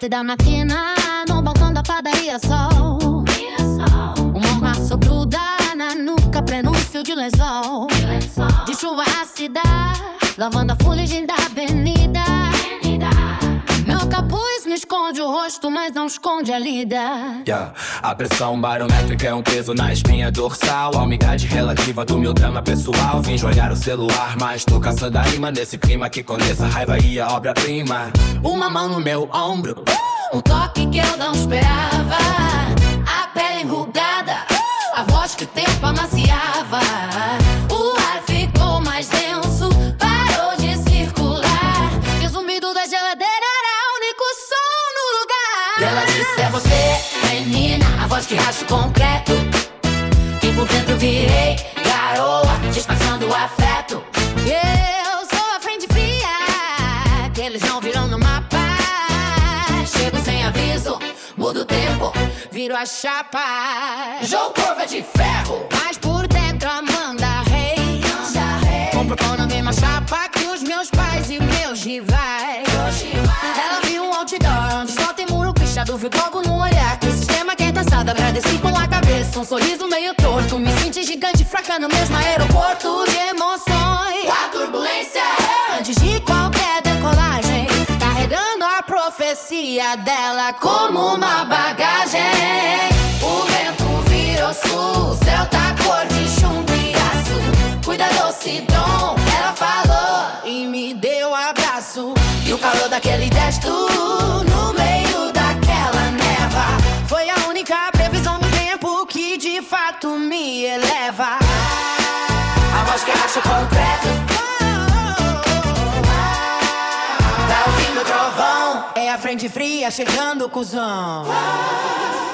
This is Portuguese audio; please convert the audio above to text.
7 da matina, no balcão da padaria Sol. O mormaço gruda na nuca, prenúncio de lençol. De chuva ácida, lavando a fuligem da avenida. Meu capuz me esconde o rosto, mas não esconde a lida. A pressão barométrica é um peso na espinha dorsal. A umidade relativa do meu drama pessoal. Vim jogar o celular, mas tô caçando a rima nesse clima que condensa a raiva e a obra-prima. Uma mão no meu ombro, um toque que eu não esperava. A pele enrugada, a voz que o tempo amaciava. O ar ficou mais denso, parou de circular. E o zumbido da geladeira era o único som no lugar. E ela disse: é você, menina, a voz que racha o concreto. E por dentro virei garoa, disfarçando o afeto. Eu sou a frente fria, que eles não viram no mapa. Chego sem aviso, mudo o tempo, viro a chapa. Jogo curva de ferro, mas por dentro Amanda Reis. Compro pão na mesma chapa que os meus pais e meus rivais. Ela viu um outdoor onde só tem muro pichado. Viu logo no olhar que o sistema quer taçado. Agradeci com a cabeça, um sorriso meio torto. Me senti gigante, fraca no mesmo aeroporto de emoções. A turbulência antes de qualquer decolagem, carregando a profecia dela como uma bagagem. O vento virou sul, o céu tá cor de chumbo e aço. Cuida doce dom, ela falou e me deu abraço. E o calor daquele gesto no meio daquela neva foi a única previsão do tempo que de fato me eleva. A voz que racha o concreto, tá ouvindo o trovão? É a frente fria chegando, cuzão.